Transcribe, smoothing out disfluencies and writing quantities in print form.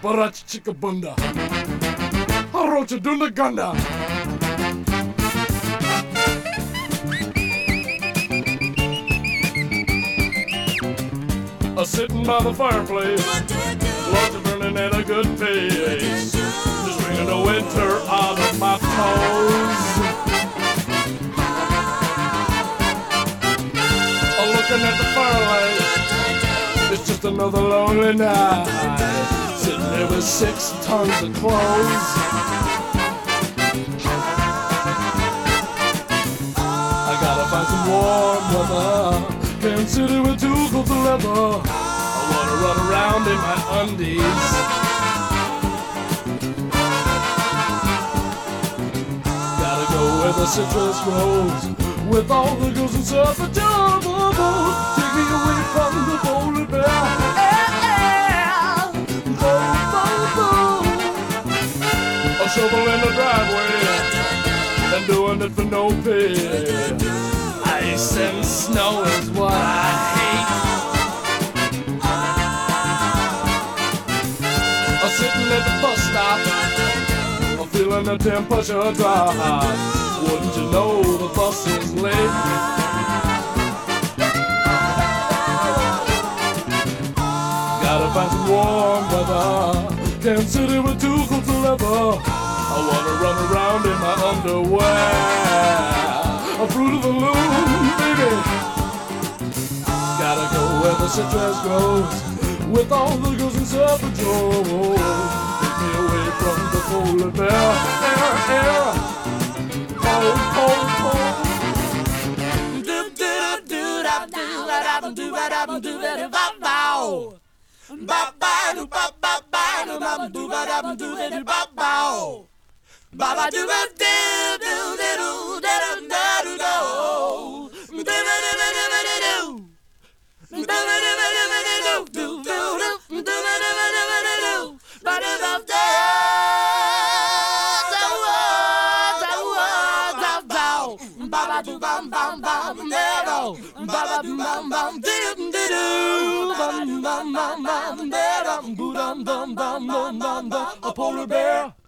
Barachi Chickabunda, Harocha Dunda Gunda. Sitting by the fireplace, lots of burning at a good pace, just bringing the winter out of my toes. Looking at the firelight, it's just another lonely night, sitting there with 6 tons of clothes. I gotta find some warm weather, can't sit here with too cold to leather. I wanna run around in my undies. Gotta go where the citrus grows, with all the girls and surf the jungle. Take me away from the polar bear. A shovel in the driveway, and doing it for no pay. Ice and snow is what I hate. Sitting at the bus stop, I'm feeling the temperature drop. Wouldn't you know the bus is late? Gotta find some warm weather, can't sit here with too cold to leather. I wanna run around in my underwear, a fruit of the loom, baby. Gotta go where the citrus grows, with all the girls in Surf Patrol. Take me away from the polar bear. Air, cold, cold, cold. Do do do da do da da do da da do da da ba ba ba ba do ba ba ba do ba do ba da do da da ba ba ba ba do ba do do do da da da do do do do do a polar bear.